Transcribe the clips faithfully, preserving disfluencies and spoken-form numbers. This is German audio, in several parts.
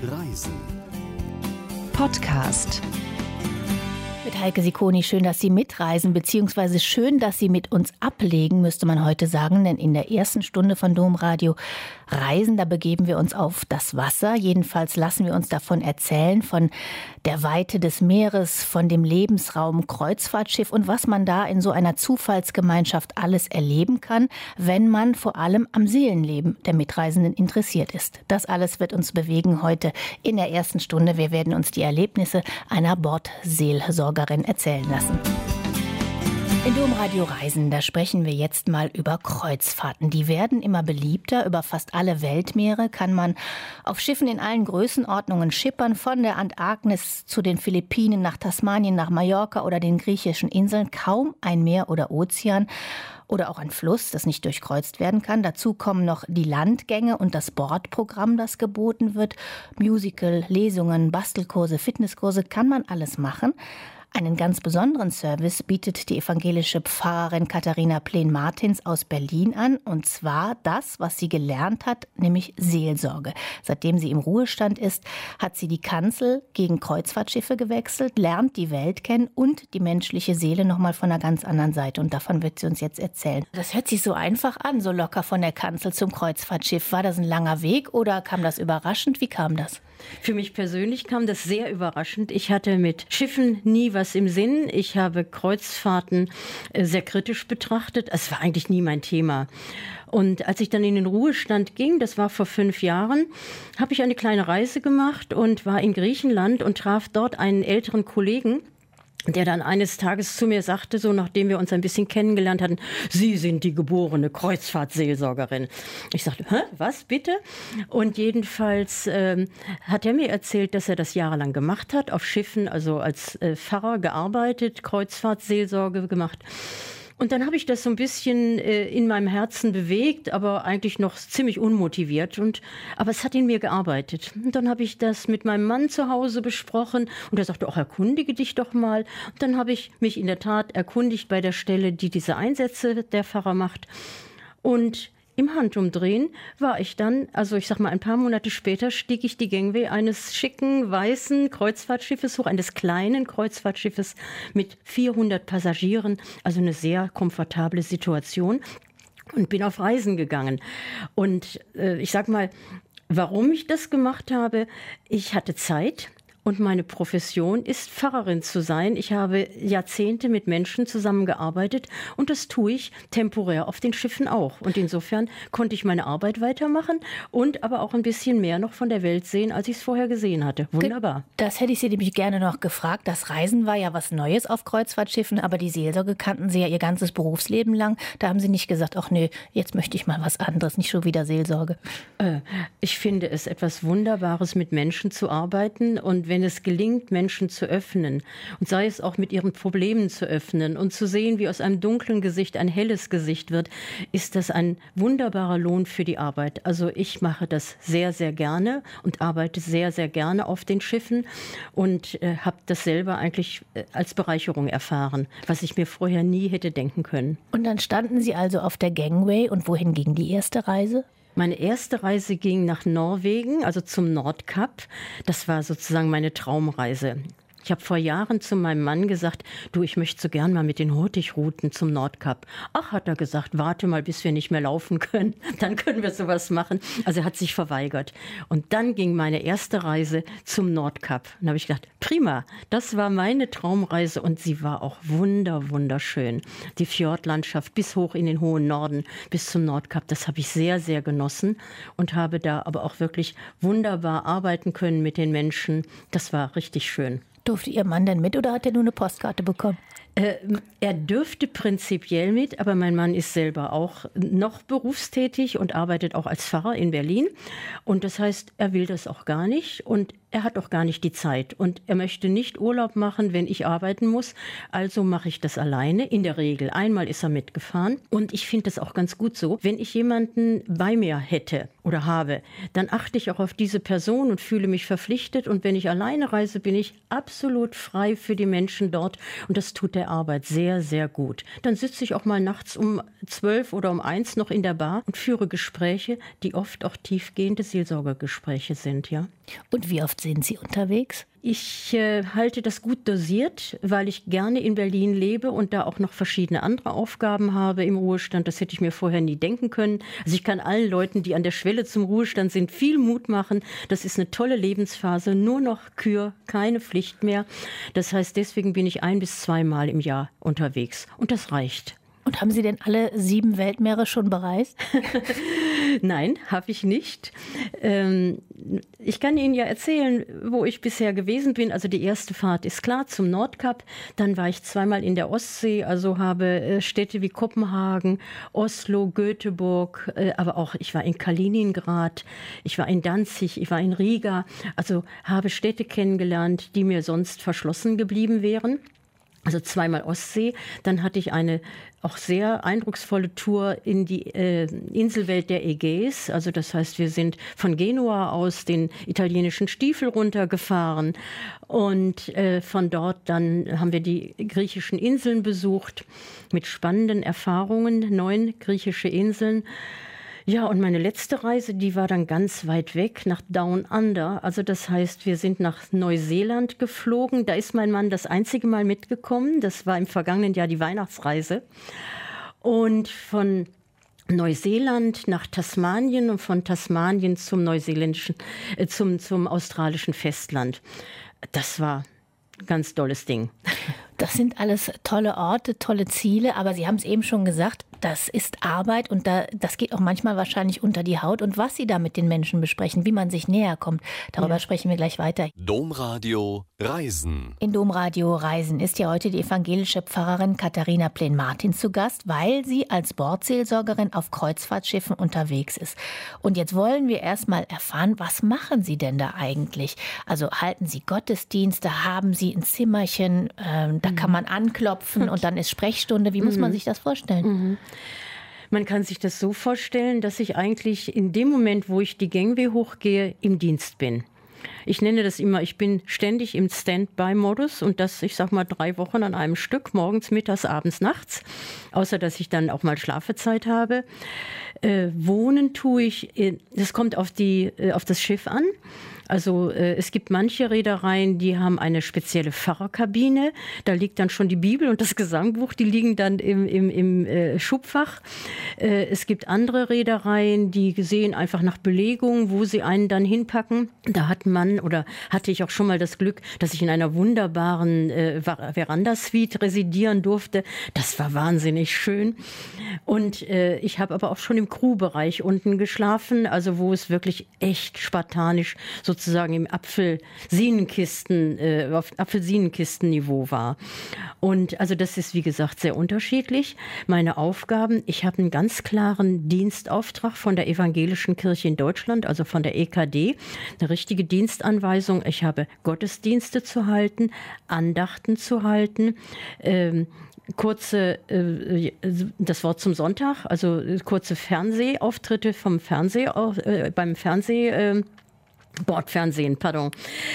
Reisen. Podcast. Mit Heike Sikoni, schön, dass Sie mitreisen, beziehungsweise schön, dass Sie mit uns ablegen, müsste man heute sagen, denn in der ersten Stunde von Domradio Reisen, da begeben wir uns auf das Wasser. Jedenfalls lassen wir uns davon erzählen, von der Weite des Meeres, von dem Lebensraum Kreuzfahrtschiff und was man da in so einer Zufallsgemeinschaft alles erleben kann, wenn man vor allem am Seelenleben der Mitreisenden interessiert ist. Das alles wird uns bewegen heute in der ersten Stunde. Wir werden uns die Erlebnisse einer Bordseelsorgerin erzählen lassen. In Domradio Reisen, da sprechen wir jetzt mal über Kreuzfahrten. Die werden immer beliebter. Über fast alle Weltmeere kann man auf Schiffen in allen Größenordnungen schippern. Von der Antarktis zu den Philippinen, nach Tasmanien, nach Mallorca oder den griechischen Inseln. Kaum ein Meer oder Ozean oder auch ein Fluss, das nicht durchkreuzt werden kann. Dazu kommen noch die Landgänge und das Bordprogramm, das geboten wird. Musical, Lesungen, Bastelkurse, Fitnesskurse, kann man alles machen. Einen ganz besonderen Service bietet die evangelische Pfarrerin Katharina Plen-Martins aus Berlin an. Und zwar das, was sie gelernt hat, nämlich Seelsorge. Seitdem sie im Ruhestand ist, hat sie die Kanzel gegen Kreuzfahrtschiffe gewechselt, lernt die Welt kennen und die menschliche Seele nochmal von einer ganz anderen Seite. Und davon wird sie uns jetzt erzählen. Das hört sich so einfach an, so locker von der Kanzel zum Kreuzfahrtschiff. War das ein langer Weg oder kam das überraschend? Wie kam das? Für mich persönlich kam das sehr überraschend. Ich hatte mit Schiffen nie was im Sinn. Ich habe Kreuzfahrten sehr kritisch betrachtet. Es war eigentlich nie mein Thema. Und als ich dann in den Ruhestand ging, das war vor fünf Jahren, habe ich eine kleine Reise gemacht und war in Griechenland und traf dort einen älteren Kollegen, der dann eines Tages zu mir sagte, so nachdem wir uns ein bisschen kennengelernt hatten, Sie sind die geborene Kreuzfahrtseelsorgerin. Ich sagte, hä, was bitte? Und jedenfalls ähm, hat er mir erzählt, dass er das jahrelang gemacht hat, auf Schiffen, also als äh, Pfarrer gearbeitet, Kreuzfahrtseelsorge gemacht. Und dann habe ich das so ein bisschen äh, in meinem Herzen bewegt, aber eigentlich noch ziemlich unmotiviert. Und, aber es hat in mir gearbeitet. Und dann habe ich das mit meinem Mann zu Hause besprochen. Und er sagte, ach, erkundige dich doch mal. Und dann habe ich mich in der Tat erkundigt bei der Stelle, die diese Einsätze der Pfarrer macht. Und im Handumdrehen war ich dann, also ich sag mal, ein paar Monate später stieg ich die Gangway eines schicken, weißen Kreuzfahrtschiffes hoch, eines kleinen Kreuzfahrtschiffes mit vierhundert Passagieren, also eine sehr komfortable Situation und bin auf Reisen gegangen. Und äh, ich sag mal, warum ich das gemacht habe, ich hatte Zeit. Und meine Profession ist, Pfarrerin zu sein. Ich habe Jahrzehnte mit Menschen zusammengearbeitet und das tue ich temporär auf den Schiffen auch. Und insofern konnte ich meine Arbeit weitermachen und aber auch ein bisschen mehr noch von der Welt sehen, als ich es vorher gesehen hatte. Wunderbar. Das hätte ich Sie nämlich gerne noch gefragt. Das Reisen war ja was Neues auf Kreuzfahrtschiffen, aber die Seelsorge kannten Sie ja Ihr ganzes Berufsleben lang. Da haben Sie nicht gesagt, ach nee, jetzt möchte ich mal was anderes, nicht schon wieder Seelsorge. Äh, ich finde es etwas Wunderbares, mit Menschen zu arbeiten und wenn es gelingt, Menschen zu öffnen und sei es auch mit ihren Problemen zu öffnen und zu sehen, wie aus einem dunklen Gesicht ein helles Gesicht wird, ist das ein wunderbarer Lohn für die Arbeit. Also ich mache das sehr, sehr gerne und arbeite sehr, sehr gerne auf den Schiffen und äh, habe das selber eigentlich äh, als Bereicherung erfahren, was ich mir vorher nie hätte denken können. Und dann standen Sie also auf der Gangway und wohin ging die erste Reise? Meine erste Reise ging nach Norwegen, also zum Nordkap. Das war sozusagen meine Traumreise. Ich habe vor Jahren zu meinem Mann gesagt, du, ich möchte so gern mal mit den Hurtigruten zum Nordkap. Ach, hat er gesagt, warte mal, bis wir nicht mehr laufen können. Dann können wir sowas machen. Also er hat sich verweigert. Und dann ging meine erste Reise zum Nordkap. Und da habe ich gedacht, prima, das war meine Traumreise und sie war auch wunder, wunderschön. Die Fjordlandschaft bis hoch in den hohen Norden, bis zum Nordkap, das habe ich sehr, sehr genossen und habe da aber auch wirklich wunderbar arbeiten können mit den Menschen. Das war richtig schön. Durfte Ihr Mann denn mit oder hat er nur eine Postkarte bekommen? Äh, er dürfte prinzipiell mit, aber mein Mann ist selber auch noch berufstätig und arbeitet auch als Pfarrer in Berlin. Und das heißt, er will das auch gar nicht und er hat auch gar nicht die Zeit. Und er möchte nicht Urlaub machen, wenn ich arbeiten muss. Also mache ich das alleine, in der Regel. Einmal ist er mitgefahren und ich finde das auch ganz gut so. Wenn ich jemanden bei mir hätte oder habe, dann achte ich auch auf diese Person und fühle mich verpflichtet. Und wenn ich alleine reise, bin ich absolut frei für die Menschen dort. Und das tut der Arbeit sehr, sehr gut. Dann sitze ich auch mal nachts um zwölf oder um eins noch in der Bar und führe Gespräche, die oft auch tiefgehende Seelsorgegespräche sind, ja. Und wie oft sind Sie unterwegs? Ich äh, halte das gut dosiert, weil ich gerne in Berlin lebe und da auch noch verschiedene andere Aufgaben habe im Ruhestand. Das hätte ich mir vorher nie denken können. Also ich kann allen Leuten, die an der Schwelle zum Ruhestand sind, viel Mut machen. Das ist eine tolle Lebensphase, nur noch Kür, keine Pflicht mehr. Das heißt, deswegen bin ich ein- bis zweimal im Jahr unterwegs und das reicht. Und haben Sie denn alle sieben Weltmeere schon bereist? Nein, habe ich nicht. Ähm, ich kann Ihnen ja erzählen, wo ich bisher gewesen bin. Also die erste Fahrt ist klar zum Nordkap. Dann war ich zweimal in der Ostsee, also habe äh, Städte wie Kopenhagen, Oslo, Göteborg, äh, aber auch ich war in Kaliningrad, ich war in Danzig, ich war in Riga. Also habe Städte kennengelernt, die mir sonst verschlossen geblieben wären. Also zweimal Ostsee. Dann hatte ich eine auch sehr eindrucksvolle Tour in die äh, Inselwelt der Ägäis. Also das heißt, wir sind von Genua aus den italienischen Stiefel runtergefahren und äh, von dort dann haben wir die griechischen Inseln besucht mit spannenden Erfahrungen, neun griechische Inseln. Ja, und meine letzte Reise, die war dann ganz weit weg, nach Down Under. Also das heißt, wir sind nach Neuseeland geflogen. Da ist mein Mann das einzige Mal mitgekommen. Das war im vergangenen Jahr die Weihnachtsreise. Und von Neuseeland nach Tasmanien und von Tasmanien zum neuseeländischen, äh, zum, zum australischen Festland. Das war ein ganz tolles Ding. Das sind alles tolle Orte, tolle Ziele, aber Sie haben es eben schon gesagt, das ist Arbeit und da, das geht auch manchmal wahrscheinlich unter die Haut. Und was Sie da mit den Menschen besprechen, wie man sich näher kommt, darüber ja. sprechen wir gleich weiter. Domradio Reisen. In Domradio Reisen ist ja heute die evangelische Pfarrerin Katharina Plen-Martin zu Gast, weil sie als Bordseelsorgerin auf Kreuzfahrtschiffen unterwegs ist. Und jetzt wollen wir erst mal erfahren, was machen Sie denn da eigentlich? Also halten Sie Gottesdienste, haben Sie ein Zimmerchen, äh, da kann man anklopfen und dann ist Sprechstunde. Wie muss man sich das vorstellen? Mhm. Man kann sich das so vorstellen, dass ich eigentlich in dem Moment, wo ich die Gangway hochgehe, im Dienst bin. Ich nenne das immer, ich bin ständig im Standby-Modus und das, ich sag mal, drei Wochen an einem Stück, morgens, mittags, abends, nachts. Außer, dass ich dann auch mal Schlafezeit habe. Äh, wohnen tue ich, äh, das kommt auf, die, äh, auf das Schiff an. Also äh, es gibt manche Reedereien, die haben eine spezielle Pfarrerkabine. Da liegt dann schon die Bibel und das Gesangbuch, die liegen dann im, im, im äh, Schubfach. Äh, es gibt andere Reedereien, die sehen einfach nach Belegung, wo sie einen dann hinpacken. Da hat man oder hatte ich auch schon mal das Glück, dass ich in einer wunderbaren äh, Verandasuite residieren durfte. Das war wahnsinnig schön. Und äh, ich habe aber auch schon im Crewbereich unten geschlafen, also wo es wirklich echt spartanisch sozusagen im Apfelsinenkisten, äh, auf Apfelsinenkistenniveau war. Und also das ist, wie gesagt, sehr unterschiedlich. Meine Aufgaben, ich habe einen ganz klaren Dienstauftrag von der Evangelischen Kirche in Deutschland, also von der E K D, eine richtige Dienstanweisung. Ich habe Gottesdienste zu halten, Andachten zu halten, ähm, kurze, äh, das Wort zum Sonntag, also kurze Fernsehauftritte vom Fernseh, äh, beim Fernseh, äh, Bordfernsehen, pardon.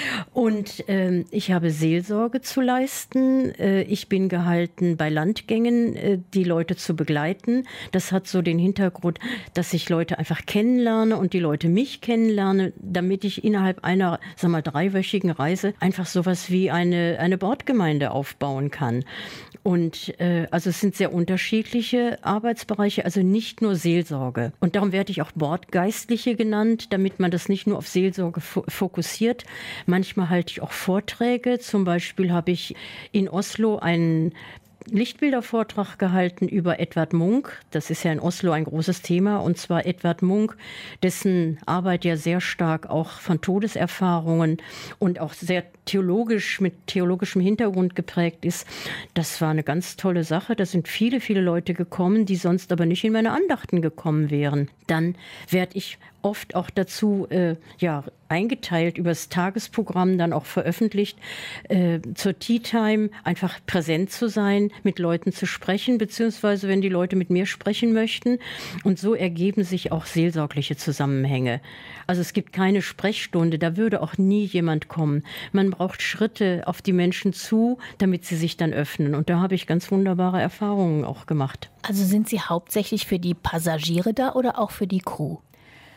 Und ähm, ich habe Seelsorge zu leisten. Äh, ich bin gehalten, bei Landgängen äh, die Leute zu begleiten. Das hat so den Hintergrund, dass ich Leute einfach kennenlerne und die Leute mich kennenlernen, damit ich innerhalb einer, sag mal, dreiwöchigen Reise einfach sowas wie eine, eine Bordgemeinde aufbauen kann. Und äh, also es sind sehr unterschiedliche Arbeitsbereiche, also nicht nur Seelsorge. Und darum werde ich auch Bordgeistliche genannt, damit man das nicht nur auf Seelsorge fo- fokussiert. Manchmal halte ich auch Vorträge. Zum Beispiel habe ich in Oslo einen Lichtbildervortrag gehalten über Edvard Munch. Das ist ja in Oslo ein großes Thema. Und zwar Edvard Munch, dessen Arbeit ja sehr stark auch von Todeserfahrungen und auch sehr theologisch, mit theologischem Hintergrund geprägt ist. Das war eine ganz tolle Sache. Da sind viele, viele Leute gekommen, die sonst aber nicht in meine Andachten gekommen wären. Dann werde ich oft auch dazu äh, ja, eingeteilt, über das Tagesprogramm dann auch veröffentlicht, äh, zur Tea Time einfach präsent zu sein, mit Leuten zu sprechen, beziehungsweise wenn die Leute mit mir sprechen möchten. Und so ergeben sich auch seelsorgliche Zusammenhänge. Also es gibt keine Sprechstunde, da würde auch nie jemand kommen. Man braucht Schritte auf die Menschen zu, damit sie sich dann öffnen. Und da habe ich ganz wunderbare Erfahrungen auch gemacht. Also sind Sie hauptsächlich für die Passagiere da oder auch für die Crew?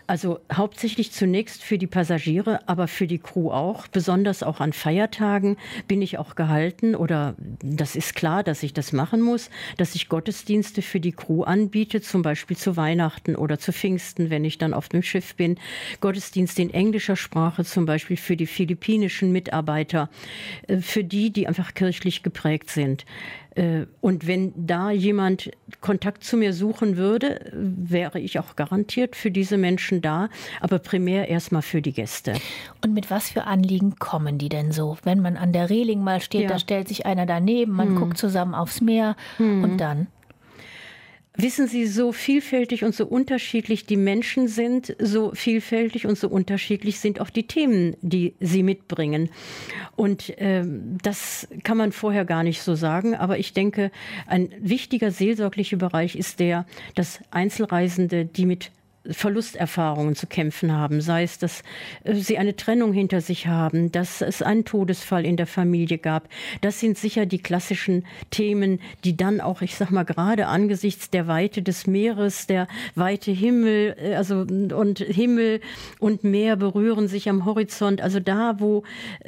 Also hauptsächlich zunächst für die Passagiere, aber für die Crew auch. Besonders auch an Feiertagen bin ich auch gehalten, oder das ist klar, dass ich das machen muss, dass ich Gottesdienste für die Crew anbiete, zum Beispiel zu Weihnachten oder zu Pfingsten, wenn ich dann auf dem Schiff bin. Gottesdienste in englischer Sprache, zum Beispiel für die philippinischen Mitarbeiter, für die, die einfach kirchlich geprägt sind. Und wenn da jemand Kontakt zu mir suchen würde, wäre ich auch garantiert für diese Menschen da, aber primär erstmal für die Gäste. Und mit was für Anliegen kommen die denn so? Wenn man an der Reling mal steht, ja. da stellt sich einer daneben, man hm. guckt zusammen aufs Meer hm. und dann? Wissen Sie, so vielfältig und so unterschiedlich die Menschen sind, so vielfältig und so unterschiedlich sind auch die Themen, die sie mitbringen. Und äh, das kann man vorher gar nicht so sagen. Aber ich denke, ein wichtiger seelsorglicher Bereich ist der, dass Einzelreisende, die mit Verlusterfahrungen zu kämpfen haben, sei es, dass sie eine Trennung hinter sich haben, dass es einen Todesfall in der Familie gab. Das sind sicher die klassischen Themen, die dann auch, ich sag mal, gerade angesichts der Weite des Meeres, der weite Himmel, also und Himmel und Meer berühren sich am Horizont. Also da, wo,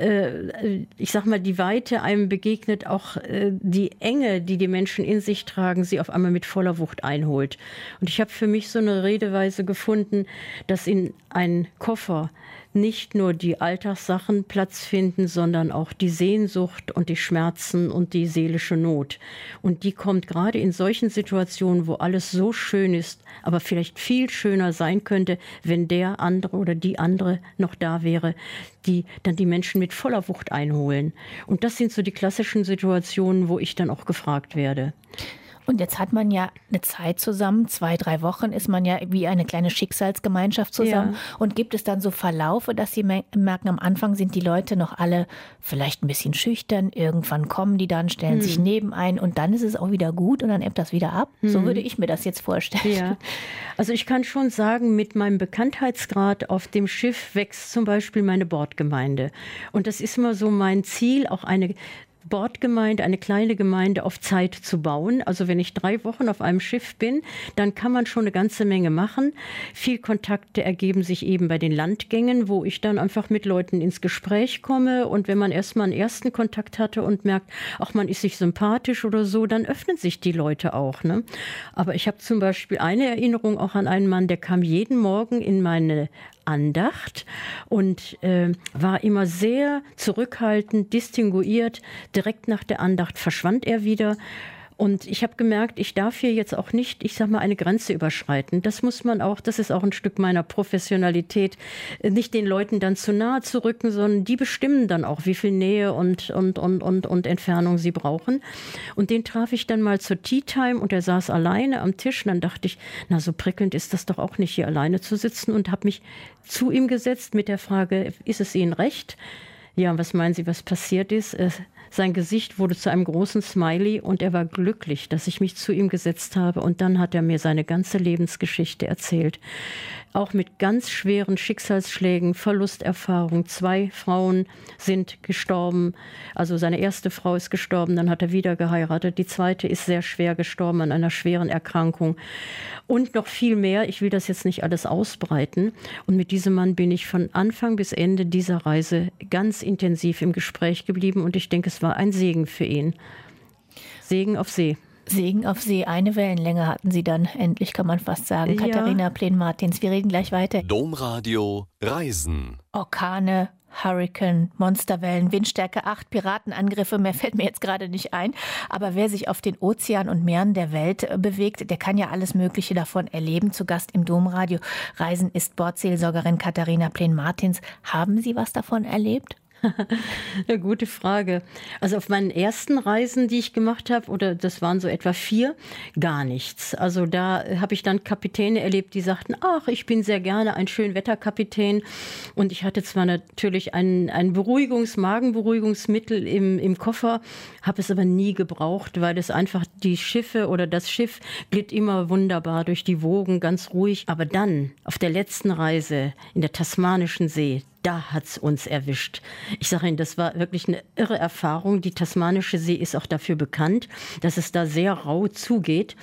äh, ich sag mal, die Weite einem begegnet, auch äh, die Enge, die die Menschen in sich tragen, sie auf einmal mit voller Wucht einholt. Und ich habe für mich so eine Redeweise gefunden, dass in einen Koffer nicht nur die Alltagssachen Platz finden, sondern auch die Sehnsucht und die Schmerzen und die seelische Not. Und die kommt gerade in solchen Situationen, wo alles so schön ist, aber vielleicht viel schöner sein könnte, wenn der andere oder die andere noch da wäre, die dann die Menschen mit voller Wucht einholen. Und das sind so die klassischen Situationen, wo ich dann auch gefragt werde. Und jetzt hat man ja eine Zeit zusammen, zwei, drei Wochen ist man ja wie eine kleine Schicksalsgemeinschaft zusammen. Ja. Und gibt es dann so Verlaufe, dass Sie merken, am Anfang sind die Leute noch alle vielleicht ein bisschen schüchtern, irgendwann kommen die dann, stellen hm. sich neben ein und dann ist es auch wieder gut und dann ebbt das wieder ab? Hm. So würde ich mir das jetzt vorstellen. Ja. Also ich kann schon sagen, mit meinem Bekanntheitsgrad auf dem Schiff wächst zum Beispiel meine Bordgemeinde. Und das ist immer so mein Ziel, auch eine Bordgemeinde, eine kleine Gemeinde auf Zeit zu bauen. Also wenn ich drei Wochen auf einem Schiff bin, dann kann man schon eine ganze Menge machen. Viel Kontakte ergeben sich eben bei den Landgängen, wo ich dann einfach mit Leuten ins Gespräch komme. Und wenn man erstmal einen ersten Kontakt hatte und merkt, ach, man ist sich sympathisch oder so, dann öffnen sich die Leute auch. Ne? Aber ich habe zum Beispiel eine Erinnerung auch an einen Mann, der kam jeden Morgen in meine Andacht und äh, war immer sehr zurückhaltend, distinguiert. Direkt nach der Andacht verschwand er wieder. Und ich habe gemerkt, ich darf hier jetzt auch nicht, ich sag mal, eine Grenze überschreiten. Das muss man auch, das ist auch ein Stück meiner Professionalität, nicht den Leuten dann zu nahe zu rücken, sondern die bestimmen dann auch, wie viel Nähe und, und, und, und, und Entfernung sie brauchen. Und den traf ich dann mal zur Tea Time und er saß alleine am Tisch. Und dann dachte ich, na, so prickelnd ist das doch auch nicht, hier alleine zu sitzen, und habe mich zu ihm gesetzt mit der Frage, ist es Ihnen recht? Ja, was meinen Sie, was passiert ist? Sein Gesicht wurde zu einem großen Smiley und er war glücklich, dass ich mich zu ihm gesetzt habe. Und dann hat er mir seine ganze Lebensgeschichte erzählt. Auch mit ganz schweren Schicksalsschlägen, Verlusterfahrung. Zwei Frauen sind gestorben. Also seine erste Frau ist gestorben, dann hat er wieder geheiratet. Die zweite ist sehr schwer gestorben an einer schweren Erkrankung. Und noch viel mehr. Ich will das jetzt nicht alles ausbreiten. Und mit diesem Mann bin ich von Anfang bis Ende dieser Reise ganz intensiv im Gespräch geblieben. Und ich denke, es war ein Segen für ihn. Segen auf See. Segen auf See, eine Wellenlänge hatten Sie dann, endlich kann man fast sagen. Ja. Katharina Plen-Martins, wir reden gleich weiter. Domradio Reisen. Orkane, Hurrikan, Monsterwellen, Windstärke acht, Piratenangriffe, mehr fällt mir jetzt gerade nicht ein. Aber wer sich auf den Ozeanen und Meeren der Welt bewegt, der kann ja alles Mögliche davon erleben. Zu Gast im Domradio Reisen ist Bordseelsorgerin Katharina Plen-Martins. Haben Sie was davon erlebt? Eine gute Frage. Also auf meinen ersten Reisen, die ich gemacht habe, oder das waren so etwa vier, gar nichts. Also da habe ich dann Kapitäne erlebt, die sagten, ach, ich bin sehr gerne ein Schönwetterkapitän. Und ich hatte zwar natürlich ein, ein Beruhigungs-, Magenberuhigungsmittel im, im Koffer, habe es aber nie gebraucht, weil es einfach die Schiffe oder das Schiff glitt immer wunderbar durch die Wogen, ganz ruhig. Aber dann, auf der letzten Reise in der Tasmanischen See, da hat's uns erwischt. Ich sage Ihnen, das war wirklich eine irre Erfahrung. Die Tasmanische See ist auch dafür bekannt, dass es da sehr rau zugeht.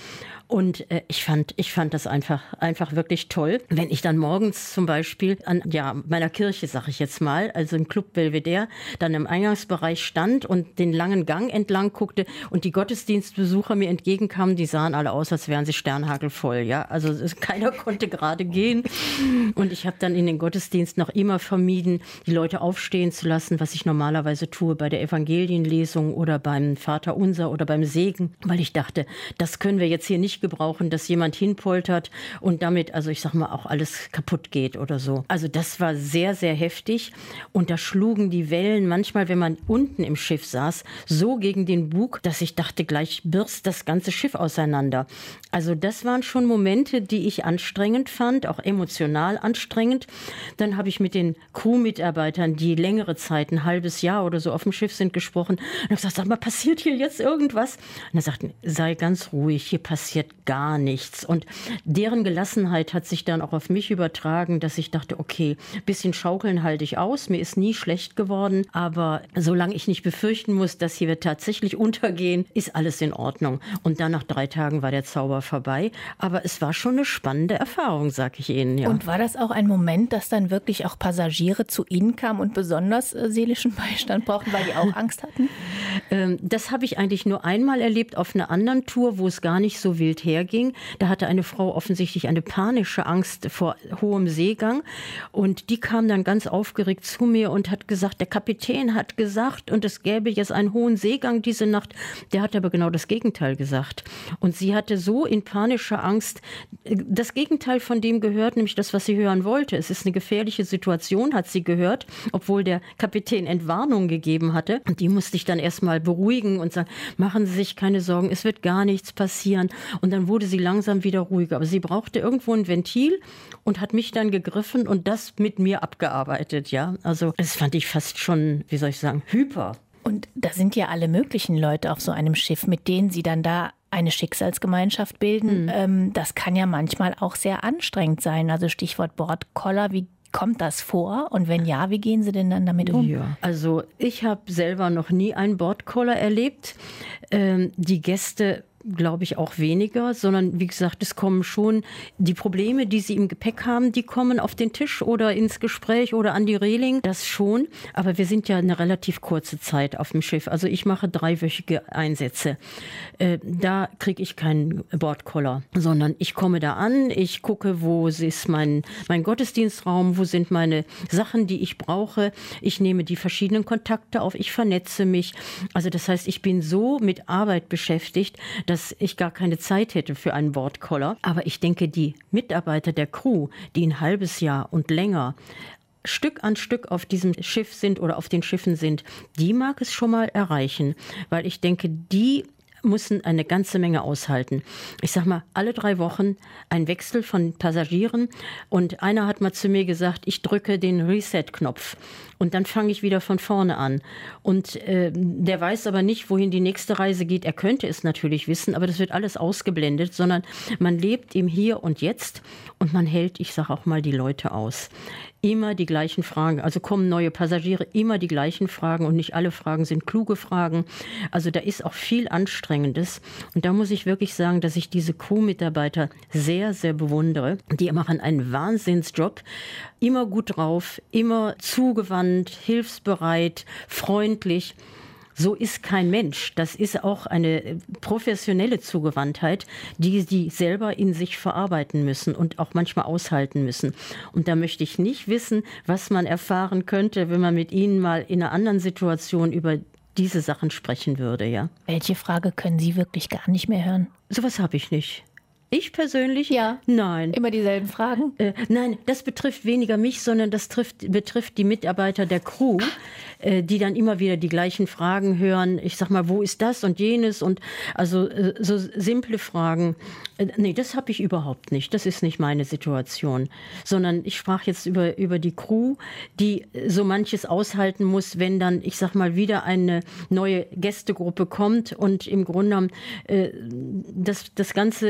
Und äh, ich fand, ich fand das einfach, einfach wirklich toll. Wenn ich dann morgens zum Beispiel an ja, meiner Kirche, sag ich jetzt mal, also im Club Belvedere, dann im Eingangsbereich stand und den langen Gang entlang guckte und die Gottesdienstbesucher mir entgegenkamen, die sahen alle aus, als wären sie sternhagelvoll. Ja? Also es, keiner konnte gerade gehen. Und ich habe dann in den Gottesdienst noch immer vermieden, die Leute aufstehen zu lassen, was ich normalerweise tue bei der Evangelienlesung oder beim Vaterunser oder beim Segen, weil ich dachte, das können wir jetzt hier nicht gebrauchen, dass jemand hinpoltert und damit, also ich sag mal, auch alles kaputt geht oder so. Also das war sehr, sehr heftig und da schlugen die Wellen manchmal, wenn man unten im Schiff saß, so gegen den Bug, dass ich dachte, gleich birst das ganze Schiff auseinander. Also das waren schon Momente, die ich anstrengend fand, auch emotional anstrengend. Dann habe ich mit den Crewmitarbeitern, die längere Zeit, ein halbes Jahr oder so auf dem Schiff sind, gesprochen und habe gesagt, sag mal, passiert hier jetzt irgendwas? Und er sagten, sei ganz ruhig, hier passiert gar nichts. Und deren Gelassenheit hat sich dann auch auf mich übertragen, dass ich dachte, okay, bisschen schaukeln halte ich aus, mir ist nie schlecht geworden, aber solange ich nicht befürchten muss, dass hier wir tatsächlich untergehen, ist alles in Ordnung. Und dann nach drei Tagen war der Zauber vorbei, aber es war schon eine spannende Erfahrung, sag ich Ihnen. Ja. Und war das auch ein Moment, dass dann wirklich auch Passagiere zu Ihnen kamen und besonders äh, seelischen Beistand brauchten, weil die auch Angst hatten? Ähm, das habe ich eigentlich nur einmal erlebt auf einer anderen Tour, wo es gar nicht so wild herging. Da hatte eine Frau offensichtlich eine panische Angst vor hohem Seegang und die kam dann ganz aufgeregt zu mir und hat gesagt, der Kapitän hat gesagt und es gäbe jetzt einen hohen Seegang diese Nacht. Der hat aber genau das Gegenteil gesagt. Und sie hatte so in panischer Angst das Gegenteil von dem gehört, nämlich das, was sie hören wollte. Es ist eine gefährliche Situation, hat sie gehört, obwohl der Kapitän Entwarnung gegeben hatte. Und die musste ich dann erstmal beruhigen und sagen, machen Sie sich keine Sorgen, es wird gar nichts passieren. Und dann wurde sie langsam wieder ruhiger. Aber sie brauchte irgendwo ein Ventil und hat mich dann gegriffen und das mit mir abgearbeitet. Ja, also das fand ich fast schon, wie soll ich sagen, hyper. Und da sind ja alle möglichen Leute auf so einem Schiff, mit denen Sie dann da eine Schicksalsgemeinschaft bilden. Mhm. Ähm, das kann ja manchmal auch sehr anstrengend sein. Also Stichwort Bordkoller, wie kommt das vor? Und wenn ja, wie gehen Sie denn dann damit um? Ja, also ich habe selber noch nie einen Bordkoller erlebt. Ähm, die Gäste glaube ich auch weniger, sondern wie gesagt, es kommen schon die Probleme, die sie im Gepäck haben, die kommen auf den Tisch oder ins Gespräch oder an die Reling, das schon. Aber wir sind ja eine relativ kurze Zeit auf dem Schiff. Also ich mache dreiwöchige Einsätze. Äh, da kriege ich keinen Bordkoller, sondern ich komme da an, ich gucke, wo ist mein, mein Gottesdienstraum, wo sind meine Sachen, die ich brauche. Ich nehme die verschiedenen Kontakte auf, ich vernetze mich. Also das heißt, ich bin so mit Arbeit beschäftigt, dass ich gar keine Zeit hätte für einen Bordkoller. Aber ich denke, die Mitarbeiter der Crew, die ein halbes Jahr und länger Stück an Stück auf diesem Schiff sind oder auf den Schiffen sind, die mag es schon mal erreichen. Weil ich denke, die müssen eine ganze Menge aushalten. Ich sag mal, alle drei Wochen ein Wechsel von Passagieren und einer hat mal zu mir gesagt, ich drücke den Reset-Knopf und dann fange ich wieder von vorne an. Und äh, der weiß aber nicht, wohin die nächste Reise geht. Er könnte es natürlich wissen, aber das wird alles ausgeblendet, sondern man lebt im Hier und Jetzt und man hält, ich sage auch mal, die Leute aus. Immer die gleichen Fragen, also kommen neue Passagiere, immer die gleichen Fragen und nicht alle Fragen sind kluge Fragen. Also da ist auch viel Anstrengendes und da muss ich wirklich sagen, dass ich diese Crew-Mitarbeiter sehr, sehr bewundere. Die machen einen Wahnsinnsjob, immer gut drauf, immer zugewandt, hilfsbereit, freundlich. So ist kein Mensch. Das ist auch eine professionelle Zugewandtheit, die sie selber in sich verarbeiten müssen und auch manchmal aushalten müssen. Und da möchte ich nicht wissen, was man erfahren könnte, wenn man mit ihnen mal in einer anderen Situation über diese Sachen sprechen würde. Ja. Welche Frage können Sie wirklich gar nicht mehr hören? Sowas habe ich nicht. Ich persönlich? Ja. Nein. Immer dieselben Fragen? Äh, nein, das betrifft weniger mich, sondern das trifft, betrifft die Mitarbeiter der Crew, äh, die dann immer wieder die gleichen Fragen hören. Ich sag mal, wo ist das und jenes? Und also äh, so simple Fragen. Äh, nee, das habe ich überhaupt nicht. Das ist nicht meine Situation. Sondern ich sprach jetzt über, über die Crew, die so manches aushalten muss, wenn dann, ich sag mal, wieder eine neue Gästegruppe kommt und im Grunde genommen äh, das, das ganze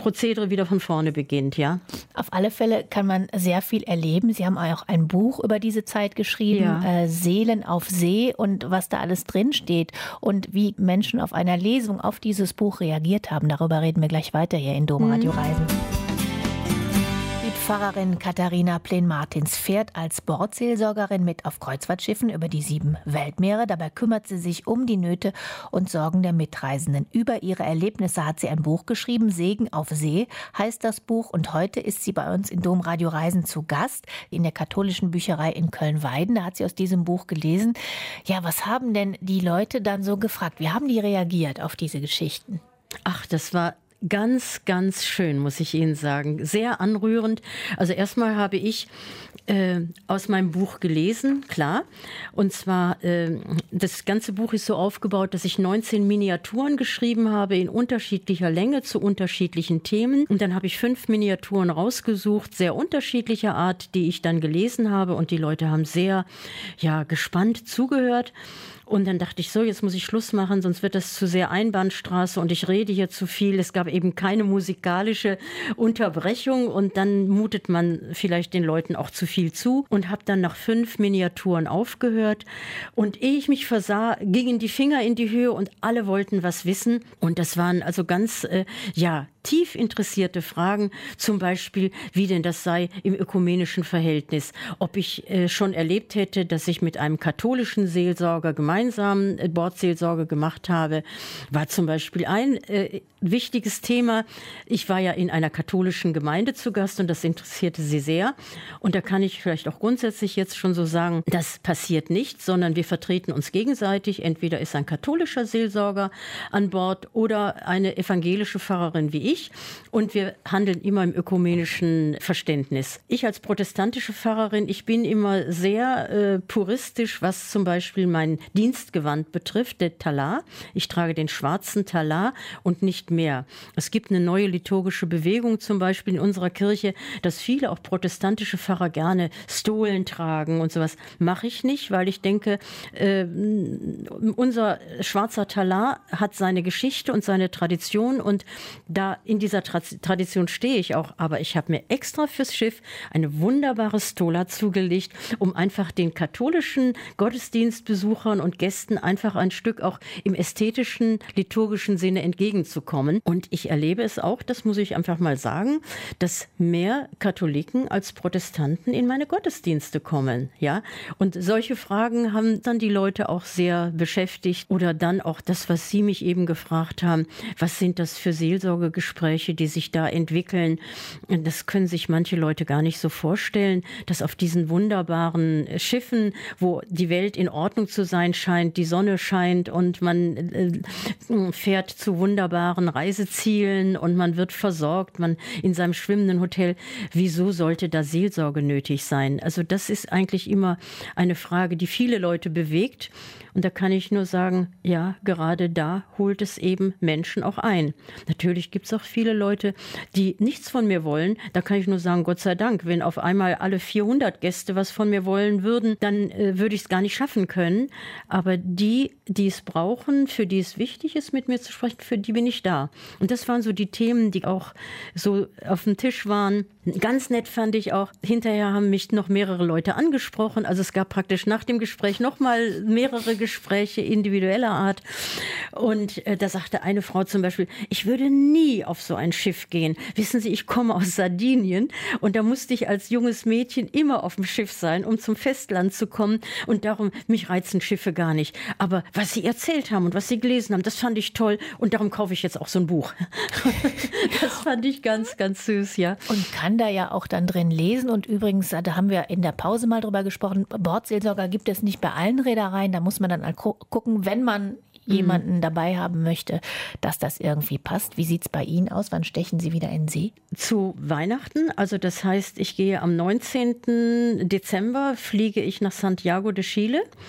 Prozedere wieder von vorne beginnt, ja. Auf alle Fälle kann man sehr viel erleben. Sie haben auch ein Buch über diese Zeit geschrieben, Ja. äh, Seelen auf See, und was da alles drinsteht und wie Menschen auf einer Lesung auf dieses Buch reagiert haben. Darüber reden wir gleich weiter hier in Domradio Reisen. Die Pfarrerin Katharina Plen-Martins fährt als Bordseelsorgerin mit auf Kreuzfahrtschiffen über die sieben Weltmeere. Dabei kümmert sie sich um die Nöte und Sorgen der Mitreisenden. Über ihre Erlebnisse hat sie ein Buch geschrieben. Segen auf See heißt das Buch. Und heute ist sie bei uns in Domradio Reisen zu Gast in der katholischen Bücherei in Köln-Weiden. Da hat sie aus diesem Buch gelesen. Ja, was haben denn die Leute dann so gefragt? Wie haben die reagiert auf diese Geschichten? Ach, das war ganz, ganz schön, muss ich Ihnen sagen. Sehr anrührend. Also erstmal habe ich äh, aus meinem Buch gelesen, klar. Und zwar, äh, das ganze Buch ist so aufgebaut, dass ich neunzehn Miniaturen geschrieben habe in unterschiedlicher Länge zu unterschiedlichen Themen. Und dann habe ich fünf Miniaturen rausgesucht, sehr unterschiedlicher Art, die ich dann gelesen habe. Und die Leute haben sehr, ja, gespannt zugehört. Und dann dachte ich, so, jetzt muss ich Schluss machen, sonst wird das zu sehr Einbahnstraße und ich rede hier zu viel. Es gab eben keine musikalische Unterbrechung und dann mutet man vielleicht den Leuten auch zu viel zu und habe dann nach fünf Miniaturen aufgehört. Und ehe ich mich versah, gingen die Finger in die Höhe und alle wollten was wissen. Und das waren also ganz, äh, ja, tief interessierte Fragen, zum Beispiel, wie denn das sei im ökumenischen Verhältnis. Ob ich äh, schon erlebt hätte, dass ich mit einem katholischen Seelsorger gemeinsam äh, Bordseelsorge gemacht habe, war zum Beispiel ein äh, wichtiges Thema. Ich war ja in einer katholischen Gemeinde zu Gast und das interessierte sie sehr. Und da kann ich vielleicht auch grundsätzlich jetzt schon so sagen, das passiert nicht, sondern wir vertreten uns gegenseitig. Entweder ist ein katholischer Seelsorger an Bord oder eine evangelische Pfarrerin wie ich. Und wir handeln immer im ökumenischen Verständnis. Ich als protestantische Pfarrerin, ich bin immer sehr äh, puristisch, was zum Beispiel mein Dienstgewand betrifft, der Talar. Ich trage den schwarzen Talar und nicht mehr. Es gibt eine neue liturgische Bewegung zum Beispiel in unserer Kirche, dass viele auch protestantische Pfarrer gerne Stolen tragen und sowas. Mache ich nicht, weil ich denke, äh, unser schwarzer Talar hat seine Geschichte und seine Tradition und da in dieser Tra- Tradition stehe ich auch. Aber ich habe mir extra fürs Schiff eine wunderbare Stola zugelegt, um einfach den katholischen Gottesdienstbesuchern und Gästen einfach ein Stück auch im ästhetischen, liturgischen Sinne entgegenzukommen. Und ich erlebe es auch, das muss ich einfach mal sagen, dass mehr Katholiken als Protestanten in meine Gottesdienste kommen. Ja? Und solche Fragen haben dann die Leute auch sehr beschäftigt. Oder dann auch das, was Sie mich eben gefragt haben, was sind das für Seelsorgegespräche, die sich da entwickeln. Das können sich manche Leute gar nicht so vorstellen, dass auf diesen wunderbaren Schiffen, wo die Welt in Ordnung zu sein scheint, die Sonne scheint und man äh, fährt zu wunderbaren Reisezielen und man wird versorgt, man in seinem schwimmenden Hotel. Wieso sollte da Seelsorge nötig sein? Also das ist eigentlich immer eine Frage, die viele Leute bewegt. Und da kann ich nur sagen, ja, gerade da holt es eben Menschen auch ein. Natürlich gibt es auch viele Leute, die nichts von mir wollen. Da kann ich nur sagen, Gott sei Dank, wenn auf einmal alle vierhundert Gäste was von mir wollen würden, dann äh, würde ich es gar nicht schaffen können. Aber die, die es brauchen, für die es wichtig ist, mit mir zu sprechen, für die bin ich da. Und das waren so die Themen, die auch so auf dem Tisch waren. Ganz nett fand ich auch, hinterher haben mich noch mehrere Leute angesprochen. Also es gab praktisch nach dem Gespräch noch mal mehrere Gespräche individueller Art. Und äh, da sagte eine Frau zum Beispiel, ich würde nie auf so ein Schiff gehen. Wissen Sie, ich komme aus Sardinien und da musste ich als junges Mädchen immer auf dem Schiff sein, um zum Festland zu kommen. Und darum, mich reizen Schiffe gar nicht. Aber was Sie erzählt haben und was Sie gelesen haben, das fand ich toll. Und darum kaufe ich jetzt auch so ein Buch. Das fand ich ganz, ganz süß, ja. Und kann da ja auch dann drin lesen. Und übrigens, da haben wir in der Pause mal drüber gesprochen, Bordseelsorger gibt es nicht bei allen Reedereien. Da muss man dann gucken, wenn man jemanden dabei haben möchte, dass das irgendwie passt. Wie sieht es bei Ihnen aus? Wann stechen Sie wieder in See? Zu Weihnachten. Also das heißt, ich gehe am neunzehnten Dezember, fliege ich nach Santiago de Chile.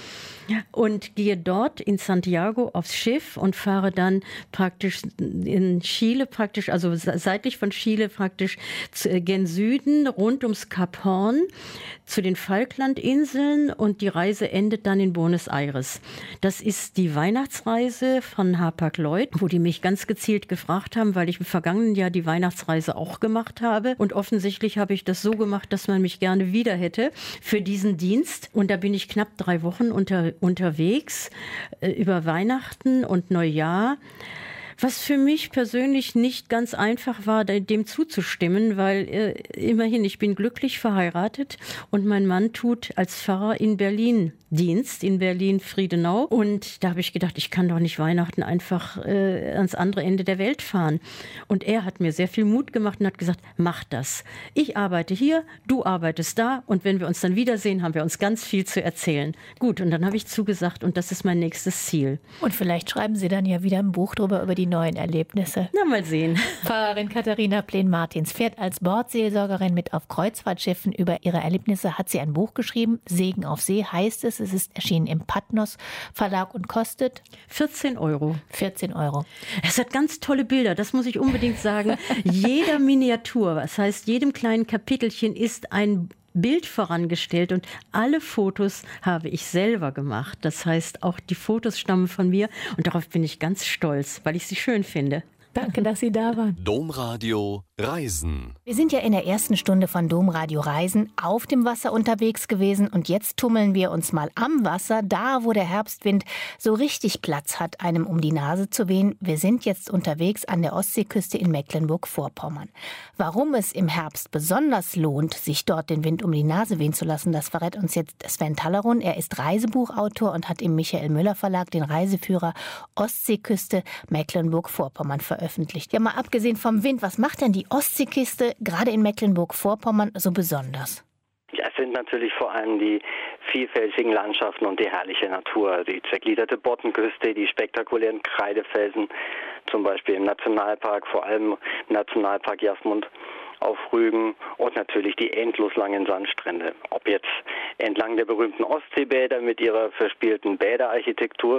und gehe dort in Santiago aufs Schiff und fahre dann praktisch in Chile, praktisch, also seitlich von Chile praktisch gen Süden, rund ums Kap Horn, zu den Falklandinseln, und die Reise endet dann in Buenos Aires. Das ist die Weihnachtsreise von Hapag-Lloyd, wo die mich ganz gezielt gefragt haben, weil ich im vergangenen Jahr die Weihnachtsreise auch gemacht habe, und offensichtlich habe ich das so gemacht, dass man mich gerne wieder hätte für diesen Dienst, und da bin ich knapp drei Wochen unter, unterwegs äh, über Weihnachten und Neujahr. Was für mich persönlich nicht ganz einfach war, dem zuzustimmen, weil äh, immerhin, ich bin glücklich verheiratet und mein Mann tut als Pfarrer in Berlin Dienst, in Berlin-Friedenau. Und da habe ich gedacht, ich kann doch nicht Weihnachten einfach äh, ans andere Ende der Welt fahren. Und er hat mir sehr viel Mut gemacht und hat gesagt, mach das. Ich arbeite hier, du arbeitest da, und wenn wir uns dann wiedersehen, haben wir uns ganz viel zu erzählen. Gut, und dann habe ich zugesagt, und das ist mein nächstes Ziel. Und vielleicht schreiben Sie dann ja wieder ein Buch drüber, über die neuen Erlebnisse. Na, mal sehen. Pfarrerin Katharina Plen-Martins fährt als Bordseelsorgerin mit auf Kreuzfahrtschiffen. Über ihre Erlebnisse hat sie ein Buch geschrieben. Segen auf See heißt es. Es ist erschienen im Patmos Verlag und kostet vierzehn Euro. vierzehn Euro. Es hat ganz tolle Bilder, das muss ich unbedingt sagen. Jeder Miniatur, das heißt, jedem kleinen Kapitelchen ist ein Bild vorangestellt, und alle Fotos habe ich selber gemacht. Das heißt, auch die Fotos stammen von mir, und darauf bin ich ganz stolz, weil ich sie schön finde. Danke, dass Sie da waren. Domradio Reisen. Wir sind ja in der ersten Stunde von Domradio Reisen auf dem Wasser unterwegs gewesen, und jetzt tummeln wir uns mal am Wasser, da wo der Herbstwind so richtig Platz hat, einem um die Nase zu wehen. Wir sind jetzt unterwegs an der Ostseeküste in Mecklenburg-Vorpommern. Warum es im Herbst besonders lohnt, sich dort den Wind um die Nase wehen zu lassen, das verrät uns jetzt Sven Talleron. Er ist Reisebuchautor und hat im Michael Müller Verlag den Reiseführer Ostseeküste Mecklenburg-Vorpommern veröffentlicht. Veröffentlicht. Ja, mal abgesehen vom Wind, was macht denn die Ostseeküste gerade in Mecklenburg-Vorpommern so besonders? Ja, es sind natürlich vor allem die vielfältigen Landschaften und die herrliche Natur. Die zergliederte Bottenküste, die spektakulären Kreidefelsen, zum Beispiel im Nationalpark, vor allem im Nationalpark Jasmund auf Rügen, und natürlich die endlos langen Sandstrände. Ob jetzt entlang der berühmten Ostseebäder mit ihrer verspielten Bäderarchitektur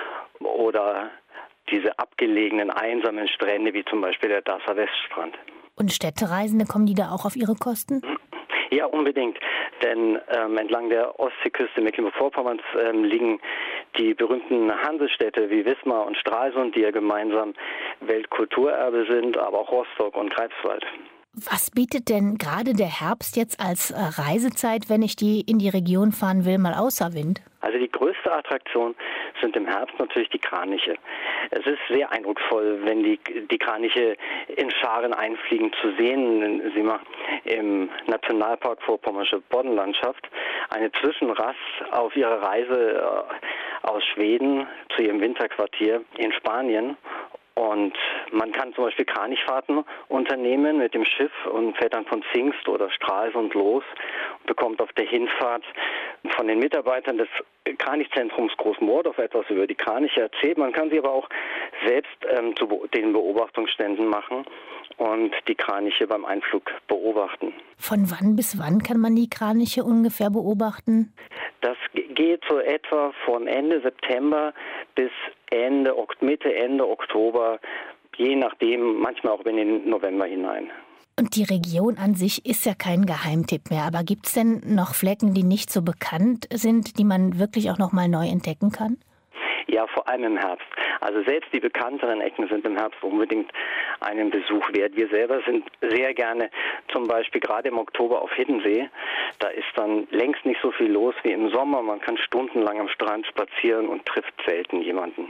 oder diese abgelegenen, einsamen Strände, wie zum Beispiel der Dasser Weststrand. Und Städtereisende, kommen die da auch auf ihre Kosten? Ja, unbedingt. Denn ähm, entlang der Ostseeküste Mecklenburg-Vorpommerns ähm, liegen die berühmten Hansestädte wie Wismar und Stralsund, die ja gemeinsam Weltkulturerbe sind, aber auch Rostock und Greifswald. Was bietet denn gerade der Herbst jetzt als Reisezeit, wenn ich die in die Region fahren will, mal außer Wind? Also die größte Attraktion sind im Herbst natürlich die Kraniche. Es ist sehr eindrucksvoll, wenn die, die Kraniche in Scharen einfliegen, zu sehen. Sie machen im Nationalpark Vorpommersche Boddenlandschaft eine Zwischenrast auf ihrer Reise aus Schweden zu ihrem Winterquartier in Spanien. Und man kann zum Beispiel Kranichfahrten unternehmen mit dem Schiff und fährt dann von Zingst oder Stralsund los und bekommt auf der Hinfahrt von den Mitarbeitern des Kranichzentrums Großmoordorf etwas über die Kraniche erzählt. Man kann sie aber auch selbst ähm, zu be- den Beobachtungsständen machen und die Kraniche beim Einflug beobachten. Von wann bis wann kann man die Kraniche ungefähr beobachten? Das geht so etwa von Ende September bis Ende, Mitte, Ende Oktober, je nachdem, manchmal auch in den November hinein. Und die Region an sich ist ja kein Geheimtipp mehr. Aber gibt es denn noch Flecken, die nicht so bekannt sind, die man wirklich auch noch mal neu entdecken kann? Ja, vor allem im Herbst. Also selbst die bekannteren Ecken sind im Herbst unbedingt einen Besuch wert. Wir selber sind sehr gerne zum Beispiel gerade im Oktober auf Hiddensee. Da ist dann längst nicht so viel los wie im Sommer. Man kann stundenlang am Strand spazieren und trifft selten jemanden.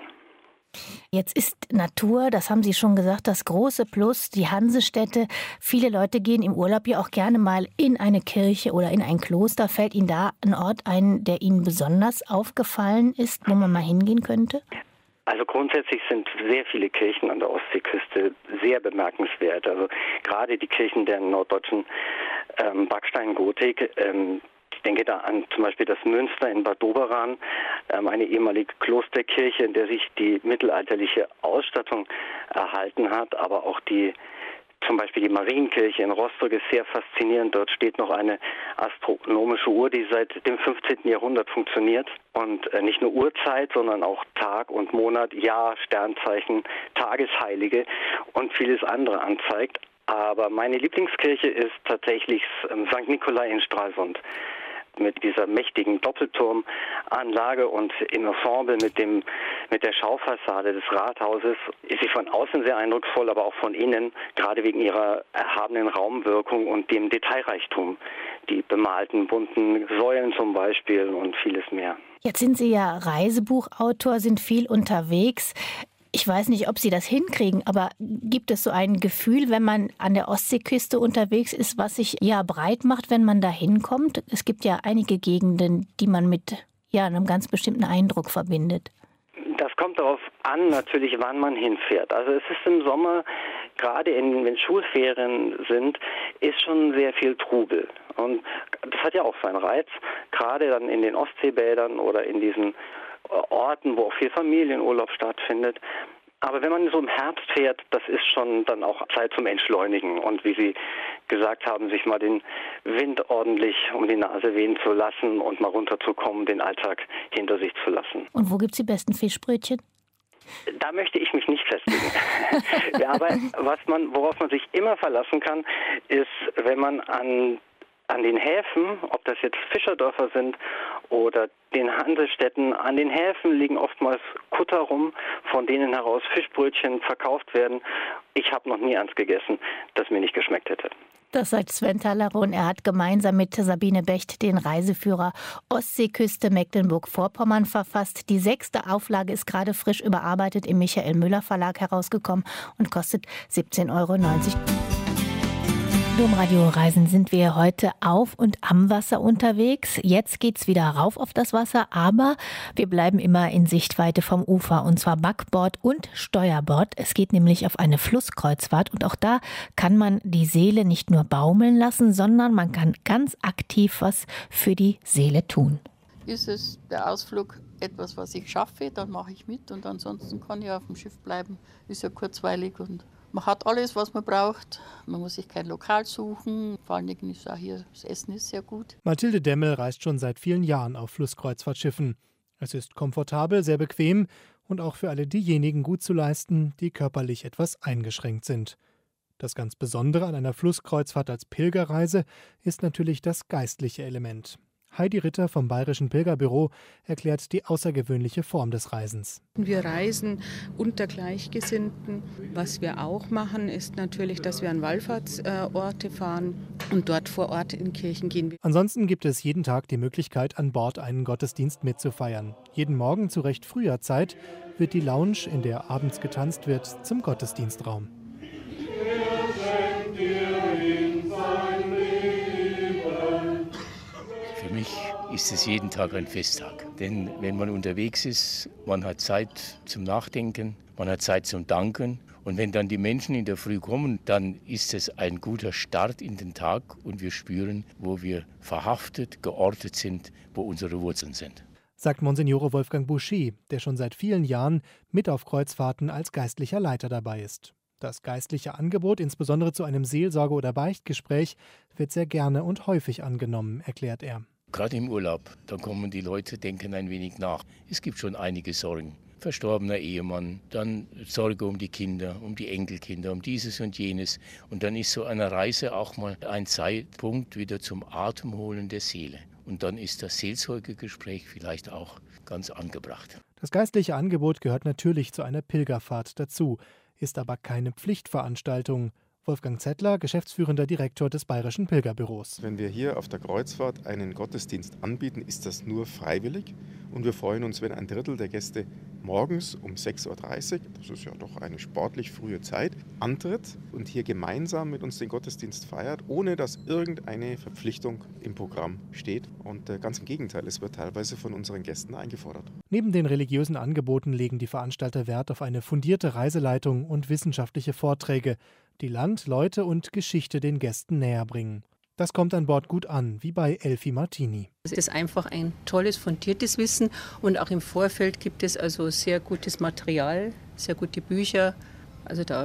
Jetzt ist Natur, das haben Sie schon gesagt, das große Plus, die Hansestädte. Viele Leute gehen im Urlaub ja auch gerne mal in eine Kirche oder in ein Kloster. Fällt Ihnen da ein Ort ein, der Ihnen besonders aufgefallen ist, wo man mal hingehen könnte? Also grundsätzlich sind sehr viele Kirchen an der Ostseeküste sehr bemerkenswert. Also gerade die Kirchen der norddeutschen ähm, Backsteingotik. Ähm, ich denke da an zum Beispiel das Münster in Bad Doberan, ähm, eine ehemalige Klosterkirche, in der sich die mittelalterliche Ausstattung erhalten hat, aber auch die Zum Beispiel die Marienkirche in Rostock ist sehr faszinierend. Dort steht noch eine astronomische Uhr, die seit dem fünfzehnten Jahrhundert funktioniert und nicht nur Uhrzeit, sondern auch Tag und Monat, Jahr, Sternzeichen, Tagesheilige und vieles andere anzeigt. Aber meine Lieblingskirche ist tatsächlich Sankt Nikolai in Stralsund. Mit dieser mächtigen Doppelturmanlage und im Ensemble mit dem mit der Schaufassade des Rathauses ist sie von außen sehr eindrucksvoll, aber auch von innen, gerade wegen ihrer erhabenen Raumwirkung und dem Detailreichtum. Die bemalten bunten Säulen zum Beispiel und vieles mehr. Jetzt sind Sie ja Reisebuchautor, sind viel unterwegs. Ich weiß nicht, ob Sie das hinkriegen, aber gibt es so ein Gefühl, wenn man an der Ostseeküste unterwegs ist, was sich ja breit macht, wenn man da hinkommt? Es gibt ja einige Gegenden, die man mit ja, einem ganz bestimmten Eindruck verbindet. Das kommt darauf an, natürlich, wann man hinfährt. Also es ist im Sommer, gerade in, wenn Schulferien sind, ist schon sehr viel Trubel. Und das hat ja auch seinen Reiz, gerade dann in den Ostseebädern oder in diesen Orten, wo auch viel Familienurlaub stattfindet. Aber wenn man so im Herbst fährt, das ist schon dann auch Zeit zum Entschleunigen und wie Sie gesagt haben, sich mal den Wind ordentlich um die Nase wehen zu lassen und mal runterzukommen, den Alltag hinter sich zu lassen. Und wo gibt es die besten Fischbrötchen? Da möchte ich mich nicht festlegen. Ja, aber was man, worauf man sich immer verlassen kann, ist, wenn man an An den Häfen, ob das jetzt Fischerdörfer sind oder den Hansestädten, an den Häfen liegen oftmals Kutter rum, von denen heraus Fischbrötchen verkauft werden. Ich habe noch nie eins gegessen, das mir nicht geschmeckt hätte. Das sagt Sven Talaron. Er hat gemeinsam mit Sabine Becht den Reiseführer Ostseeküste Mecklenburg-Vorpommern verfasst. Die sechste Auflage ist gerade frisch überarbeitet im Michael Müller Verlag herausgekommen und kostet siebzehn Euro neunzig. Domradio Reisen sind wir heute auf und am Wasser unterwegs. Jetzt geht's wieder rauf auf das Wasser, aber wir bleiben immer in Sichtweite vom Ufer, und zwar Backbord und Steuerbord. Es geht nämlich auf eine Flusskreuzfahrt und auch da kann man die Seele nicht nur baumeln lassen, sondern man kann ganz aktiv was für die Seele tun. Ist es der Ausflug etwas, was ich schaffe, dann mache ich mit, und ansonsten kann ich auf dem Schiff bleiben. Ist ja kurzweilig und man hat alles, was man braucht. Man muss sich kein Lokal suchen. Vor allen Dingen ist auch hier, das Essen ist sehr gut. Mathilde Demmel reist schon seit vielen Jahren auf Flusskreuzfahrtschiffen. Es ist komfortabel, sehr bequem und auch für alle diejenigen gut zu leisten, die körperlich etwas eingeschränkt sind. Das ganz Besondere an einer Flusskreuzfahrt als Pilgerreise ist natürlich das geistliche Element. Heidi Ritter vom Bayerischen Pilgerbüro erklärt die außergewöhnliche Form des Reisens. Wir reisen unter Gleichgesinnten. Was wir auch machen, ist natürlich, dass wir an Wallfahrtsorte fahren und dort vor Ort in Kirchen gehen. Ansonsten gibt es jeden Tag die Möglichkeit, an Bord einen Gottesdienst mitzufeiern. Jeden Morgen zu recht früher Zeit wird die Lounge, in der abends getanzt wird, zum Gottesdienstraum. Für mich ist es jeden Tag ein Festtag. Denn wenn man unterwegs ist, man hat Zeit zum Nachdenken, man hat Zeit zum Danken. Und wenn dann die Menschen in der Früh kommen, dann ist es ein guter Start in den Tag und wir spüren, wo wir verhaftet, geortet sind, wo unsere Wurzeln sind. Sagt Monsignore Wolfgang Bouchy, der schon seit vielen Jahren mit auf Kreuzfahrten als geistlicher Leiter dabei ist. Das geistliche Angebot, insbesondere zu einem Seelsorge- oder Beichtgespräch, wird sehr gerne und häufig angenommen, erklärt er. Gerade im Urlaub, da kommen die Leute, denken ein wenig nach. Es gibt schon einige Sorgen. Verstorbener Ehemann, dann Sorge um die Kinder, um die Enkelkinder, um dieses und jenes. Und dann ist so eine Reise auch mal ein Zeitpunkt wieder zum Atemholen der Seele. Und dann ist das Seelsorgegespräch vielleicht auch ganz angebracht. Das geistliche Angebot gehört natürlich zu einer Pilgerfahrt dazu, ist aber keine Pflichtveranstaltung. Wolfgang Zettler, geschäftsführender Direktor des Bayerischen Pilgerbüros. Wenn wir hier auf der Kreuzfahrt einen Gottesdienst anbieten, ist das nur freiwillig. Und wir freuen uns, wenn ein Drittel der Gäste morgens um sechs Uhr dreißig, das ist ja doch eine sportlich frühe Zeit, antritt und hier gemeinsam mit uns den Gottesdienst feiert, ohne dass irgendeine Verpflichtung im Programm steht. Und ganz im Gegenteil, es wird teilweise von unseren Gästen eingefordert. Neben den religiösen Angeboten legen die Veranstalter Wert auf eine fundierte Reiseleitung und wissenschaftliche Vorträge, die Land, Leute und Geschichte den Gästen näher bringen. Das kommt an Bord gut an, wie bei Elfi Martini. Es ist einfach ein tolles, fundiertes Wissen und auch im Vorfeld gibt es also sehr gutes Material, sehr gute Bücher. Also da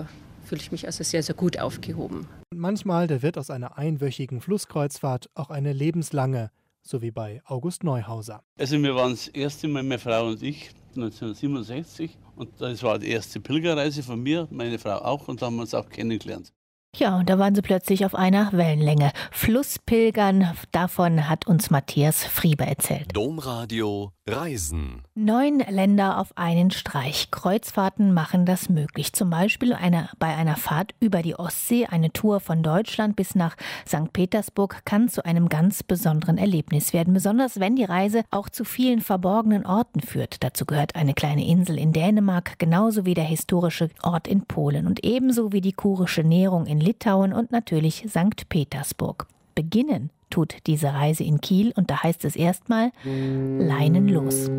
fühle ich mich also sehr, sehr gut aufgehoben. Und manchmal, da wird aus einer einwöchigen Flusskreuzfahrt auch eine lebenslange, so wie bei August Neuhauser. Also wir waren das erste Mal, meine Frau und ich, neunzehnhundertsiebenundsechzig. Und das war die erste Pilgerreise von mir, meine Frau auch, und da haben wir uns auch kennengelernt. Ja, und da waren sie plötzlich auf einer Wellenlänge. Flusspilgern, davon hat uns Matthias Frieber erzählt. Domradio Reisen. Neun Länder auf einen Streich. Kreuzfahrten machen das möglich. Zum Beispiel eine, bei einer Fahrt über die Ostsee. Eine Tour von Deutschland bis nach Sankt Petersburg kann zu einem ganz besonderen Erlebnis werden. Besonders wenn die Reise auch zu vielen verborgenen Orten führt. Dazu gehört eine kleine Insel in Dänemark, genauso wie der historische Ort in Polen und ebenso wie die kurische Nährung in Litauen und natürlich Sankt Petersburg. Beginnen tut diese Reise in Kiel und da heißt es erstmal Leinen los.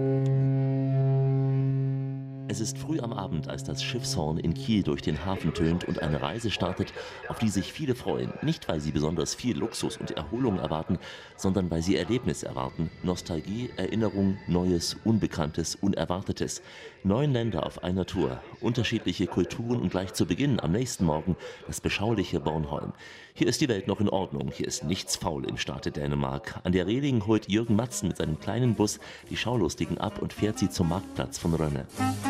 Es ist früh am Abend, als das Schiffshorn in Kiel durch den Hafen tönt und eine Reise startet, auf die sich viele freuen. Nicht, weil sie besonders viel Luxus und Erholung erwarten, sondern weil sie Erlebnis erwarten. Nostalgie, Erinnerung, Neues, Unbekanntes, Unerwartetes. Neun Länder auf einer Tour, unterschiedliche Kulturen und gleich zu Beginn am nächsten Morgen das beschauliche Bornholm. Hier ist die Welt noch in Ordnung, hier ist nichts faul im Staate Dänemark. An der Reling holt Jürgen Matzen mit seinem kleinen Bus die Schaulustigen ab und fährt sie zum Marktplatz von Rønne.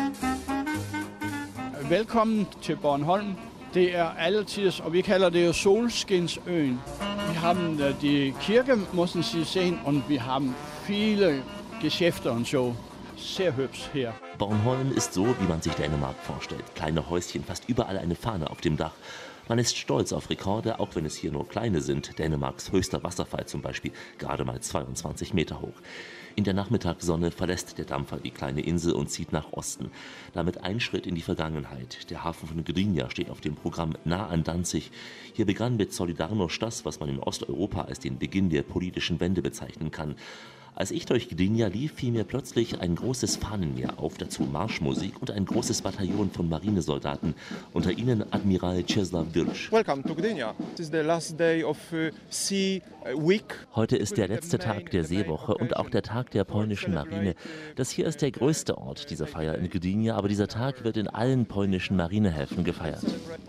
Velkommen til Bornholm. Det er alletiders, og vi kalder det jo Solskinsøen. Vi haben die Kirche, müssen Sie sehen, und wir haben viele Geschäfte und so. Sehr hübsch hier. Bornholm ist so, wie man sich Dänemark vorstellt. Kleine Häuschen, fast überall eine Fahne auf dem Dach. Man ist stolz auf Rekorde, auch wenn es hier nur kleine sind. Dänemarks höchster Wasserfall zum Beispiel, gerade mal zweiundzwanzig Meter hoch. In der Nachmittagssonne verlässt der Dampfer die kleine Insel und zieht nach Osten. Damit ein Schritt in die Vergangenheit. Der Hafen von Gdynia steht auf dem Programm nah an Danzig. Hier begann mit Solidarność das, was man in Osteuropa als den Beginn der politischen Wende bezeichnen kann. Als ich durch Gdynia lief, fiel mir plötzlich ein großes Fahnenmeer auf, dazu Marschmusik und ein großes Bataillon von Marinesoldaten, unter ihnen Admiral Czesław Wirsch. Welcome to Gdynia. This is the last day of Sea Week. Heute ist der letzte Tag der Seewoche und auch der Tag der polnischen Marine. Das hier ist der größte Ort dieser Feier in Gdynia, aber dieser Tag wird in allen polnischen Marinehäfen gefeiert.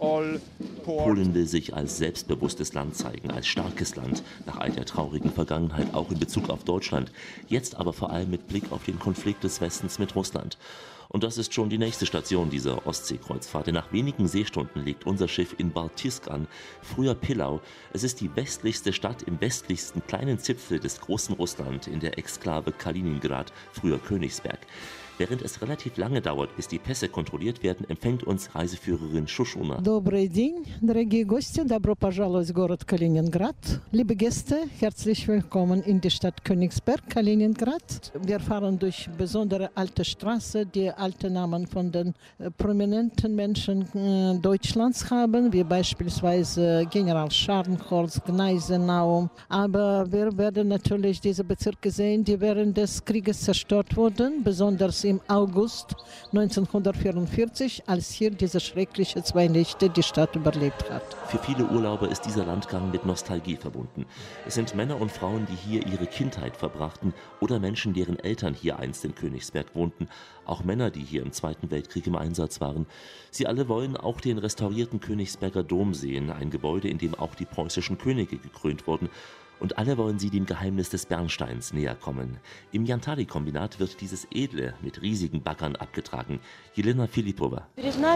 Polen will sich als selbstbewusstes Land zeigen, als starkes Land, nach all der traurigen Vergangenheit, auch in Bezug auf Deutschland. Jetzt aber vor allem mit Blick auf den Konflikt des Westens mit Russland. Und das ist schon die nächste Station dieser Ostseekreuzfahrt. Nach wenigen Seestunden legt unser Schiff in Baltisk an, früher Pillau. Es ist die westlichste Stadt im westlichsten kleinen Zipfel des großen Russland in der Exklave Kaliningrad, früher Königsberg. Während es relativ lange dauert, bis die Pässe kontrolliert werden, empfängt uns Reiseführerin Schuschuna. Добрый день, дорогие гости, добро пожаловать в город Kaliningrad. Liebe Gäste, herzlich willkommen in die Stadt Königsberg, Kaliningrad. Wir fahren durch besondere alte Straße, die alte Namen von den äh, prominenten Menschen äh, Deutschlands haben, wie beispielsweise General Scharnhorst, Gneisenau. Aber wir werden natürlich diese Bezirke sehen, die während des Krieges zerstört wurden, besonders im August neunzehnhundertvierundvierzig, als hier diese schreckliche zwei Nächte die Stadt überlebt hat. Für viele Urlauber ist dieser Landgang mit Nostalgie verbunden. Es sind Männer und Frauen, die hier ihre Kindheit verbrachten oder Menschen, deren Eltern hier einst in Königsberg wohnten. Auch Männer, die hier im Zweiten Weltkrieg im Einsatz waren. Sie alle wollen auch den restaurierten Königsberger Dom sehen, ein Gebäude, in dem auch die preußischen Könige gekrönt wurden. Und alle wollen sie dem Geheimnis des Bernsteins näher kommen. Im Jantari-Kombinat wird dieses Edle mit riesigen Baggern abgetragen. Jelena Filipova. Das ist die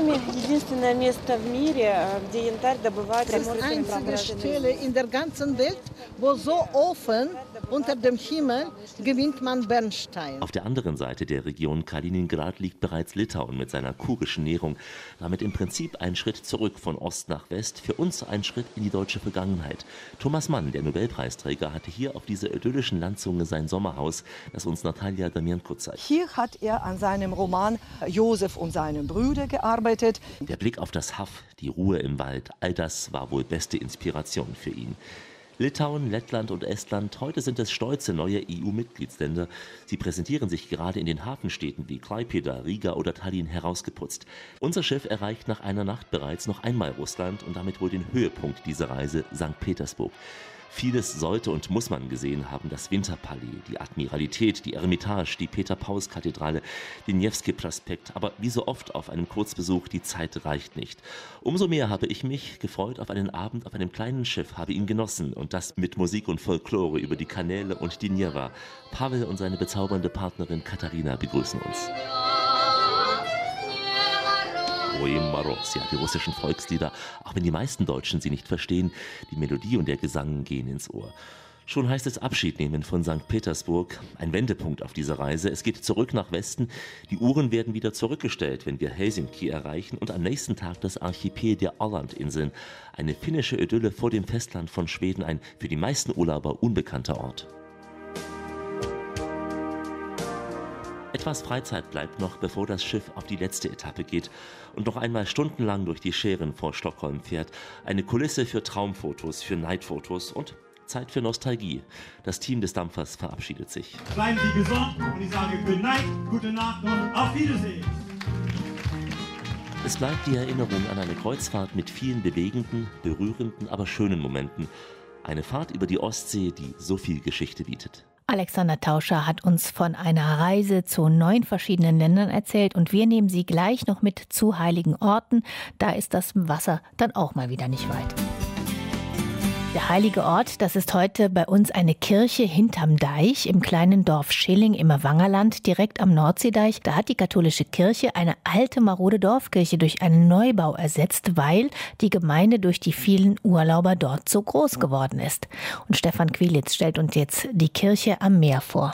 einzige Stelle in der ganzen Welt, wo so offen unter dem Himmel gewinnt man Bernstein. Auf der anderen Seite der Region Kaliningrad liegt bereits Litauen mit seiner kurischen Nährung. Damit im Prinzip ein Schritt zurück von Ost nach West, für uns ein Schritt in die deutsche Vergangenheit. Thomas Mann, der Nobelpreisträger, hatte hier auf dieser idyllischen Landzunge sein Sommerhaus, das uns Natalia Damienko zeigt. Hier hat er an seinem Roman Josef und seine Brüder gearbeitet. Der Blick auf das Haff, die Ruhe im Wald, all das war wohl beste Inspiration für ihn. Litauen, Lettland und Estland, heute sind es stolze neue E U-Mitgliedsländer. Sie präsentieren sich gerade in den Hafenstädten wie Klaipėda, Riga oder Tallinn herausgeputzt. Unser Schiff erreicht nach einer Nacht bereits noch einmal Russland und damit wohl den Höhepunkt dieser Reise, Sankt Petersburg. Vieles sollte und muss man gesehen haben, das Winterpalais, die Admiralität, die Eremitage, die Peter-Paus-Kathedrale, den Newski-Prospekt, aber wie so oft auf einem Kurzbesuch, die Zeit reicht nicht. Umso mehr habe ich mich gefreut auf einen Abend auf einem kleinen Schiff, habe ihn genossen und das mit Musik und Folklore über die Kanäle und die Njewa. Pavel und seine bezaubernde Partnerin Katharina begrüßen uns. Oj Maros, ja, die russischen Volkslieder, auch wenn die meisten Deutschen sie nicht verstehen, die Melodie und der Gesang gehen ins Ohr. Schon heißt es Abschied nehmen von Sankt Petersburg, ein Wendepunkt auf dieser Reise. Es geht zurück nach Westen, die Uhren werden wieder zurückgestellt, wenn wir Helsinki erreichen und am nächsten Tag das Archipel der Ålandinseln, eine finnische Idylle vor dem Festland von Schweden, ein für die meisten Urlauber unbekannter Ort. Etwas Freizeit bleibt noch, bevor das Schiff auf die letzte Etappe geht und noch einmal stundenlang durch die Schären vor Stockholm fährt. Eine Kulisse für Traumfotos, für Neidfotos und Zeit für Nostalgie. Das Team des Dampfers verabschiedet sich. Bleiben Sie gesund und ich sage Good Night, gute Nacht und auf Wiedersehen. Es bleibt die Erinnerung an eine Kreuzfahrt mit vielen bewegenden, berührenden, aber schönen Momenten. Eine Fahrt über die Ostsee, die so viel Geschichte bietet. Alexander Tauscher hat uns von einer Reise zu neun verschiedenen Ländern erzählt und wir nehmen Sie gleich noch mit zu heiligen Orten. Da ist das Wasser dann auch mal wieder nicht weit. Der heilige Ort, das ist heute bei uns eine Kirche hinterm Deich im kleinen Dorf Schilling im Wangerland, direkt am Nordseedeich. Da hat die katholische Kirche eine alte marode Dorfkirche durch einen Neubau ersetzt, weil die Gemeinde durch die vielen Urlauber dort so groß geworden ist. Und Stefan Quilitz stellt uns jetzt die Kirche am Meer vor.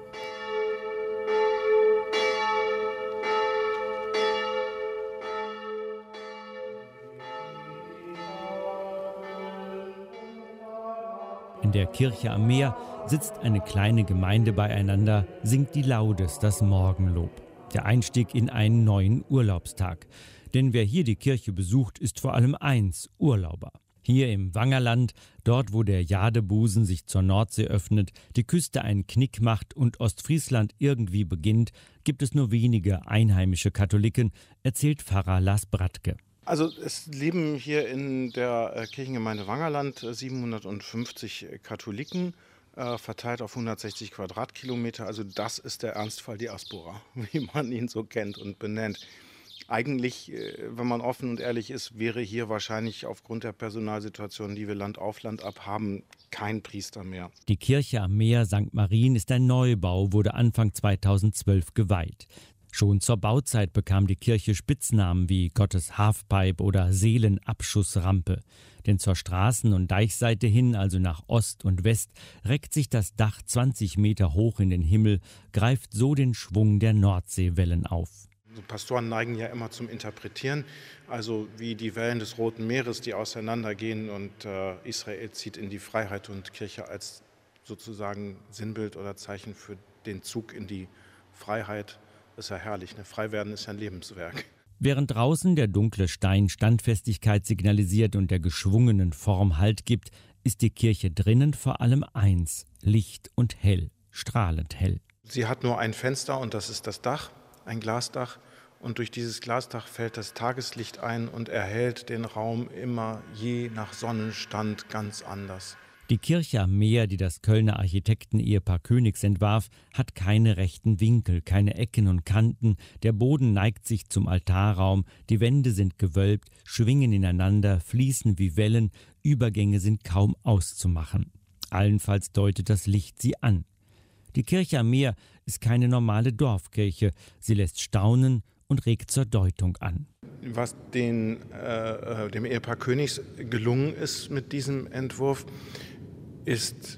In der Kirche am Meer sitzt eine kleine Gemeinde beieinander, singt die Laudes das Morgenlob. Der Einstieg in einen neuen Urlaubstag. Denn wer hier die Kirche besucht, ist vor allem eins: Urlauber. Hier im Wangerland, dort wo der Jadebusen sich zur Nordsee öffnet, die Küste einen Knick macht und Ostfriesland irgendwie beginnt, gibt es nur wenige einheimische Katholiken, erzählt Pfarrer Lars Bratke. Also es leben hier in der Kirchengemeinde Wangerland siebenhundertfünfzig Katholiken, äh, verteilt auf hundertsechzig Quadratkilometer. Also das ist der Ernstfall Diaspora, wie man ihn so kennt und benennt. Eigentlich, wenn man offen und ehrlich ist, wäre hier wahrscheinlich aufgrund der Personalsituation, die wir Land auf Land ab haben, kein Priester mehr. Die Kirche am Meer Sankt Marien ist ein Neubau, wurde Anfang zweitausendzwölf geweiht. Schon zur Bauzeit bekam die Kirche Spitznamen wie Gottes Halfpipe oder Seelenabschussrampe. Denn zur Straßen- und Deichseite hin, also nach Ost und West, reckt sich das Dach zwanzig Meter hoch in den Himmel, greift so den Schwung der Nordseewellen auf. Pastoren neigen ja immer zum Interpretieren, also wie die Wellen des Roten Meeres, die auseinandergehen und äh, Israel zieht in die Freiheit und Kirche als sozusagen Sinnbild oder Zeichen für den Zug in die Freiheit. Das ist ja herrlich, ne? Frei werden ist ja ein Lebenswerk. Während draußen der dunkle Stein Standfestigkeit signalisiert und der geschwungenen Form Halt gibt, ist die Kirche drinnen vor allem eins: Licht und hell, strahlend hell. Sie hat nur ein Fenster und das ist das Dach, ein Glasdach. Und durch dieses Glasdach fällt das Tageslicht ein und erhellt den Raum immer je nach Sonnenstand ganz anders. Die Kirche am Meer, die das Kölner Architekten-Ehepaar Königs entwarf, hat keine rechten Winkel, keine Ecken und Kanten. Der Boden neigt sich zum Altarraum, die Wände sind gewölbt, schwingen ineinander, fließen wie Wellen, Übergänge sind kaum auszumachen. Allenfalls deutet das Licht sie an. Die Kirche am Meer ist keine normale Dorfkirche. Sie lässt staunen und regt zur Deutung an. Was den, äh, dem Ehepaar Königs gelungen ist mit diesem Entwurf, ist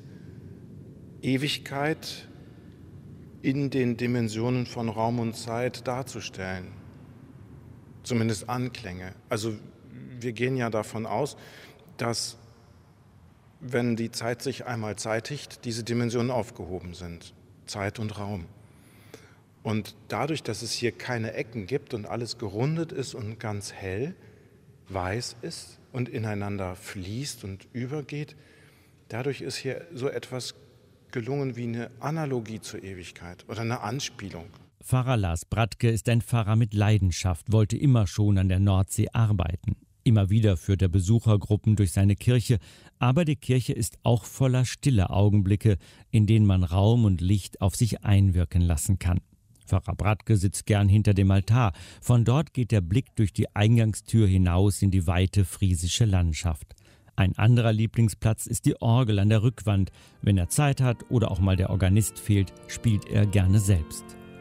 Ewigkeit in den Dimensionen von Raum und Zeit darzustellen. Zumindest Anklänge. Also wir gehen ja davon aus, dass, wenn die Zeit sich einmal zeitigt, diese Dimensionen aufgehoben sind. Zeit und Raum. Und dadurch, dass es hier keine Ecken gibt und alles gerundet ist und ganz hell, weiß ist und ineinander fließt und übergeht, dadurch ist hier so etwas gelungen wie eine Analogie zur Ewigkeit oder eine Anspielung. Pfarrer Lars Bratke ist ein Pfarrer mit Leidenschaft, wollte immer schon an der Nordsee arbeiten. Immer wieder führt er Besuchergruppen durch seine Kirche, aber die Kirche ist auch voller stiller Augenblicke, in denen man Raum und Licht auf sich einwirken lassen kann. Pfarrer Bradke sitzt gern hinter dem Altar. Von dort geht der Blick durch die Eingangstür hinaus in die weite friesische Landschaft. Ein anderer Lieblingsplatz ist die Orgel an der Rückwand. Wenn er Zeit hat oder auch mal der Organist fehlt, spielt er gerne selbst.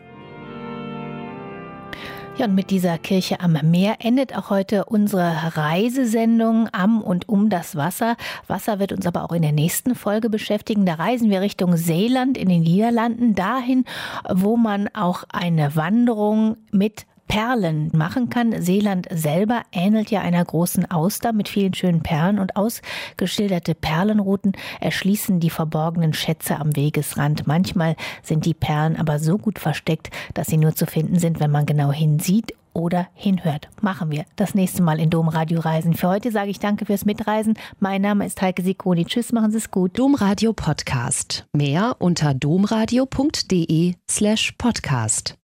Ja, und mit dieser Kirche am Meer endet auch heute unsere Reisesendung am und um das Wasser. Wasser wird uns aber auch in der nächsten Folge beschäftigen. Da reisen wir Richtung Seeland in den Niederlanden, dahin, wo man auch eine Wanderung mit Perlen machen kann. Seeland selber ähnelt ja einer großen Auster mit vielen schönen Perlen, und ausgeschilderte Perlenrouten erschließen die verborgenen Schätze am Wegesrand. Manchmal sind die Perlen aber so gut versteckt, dass sie nur zu finden sind, wenn man genau hinsieht oder hinhört. Machen wir das nächste Mal in Domradio Reisen. Für heute sage ich danke fürs Mitreisen. Mein Name ist Heike Sikoni. Tschüss, machen Sie es gut. Domradio Podcast. Mehr unter domradio punkt de slash podcast.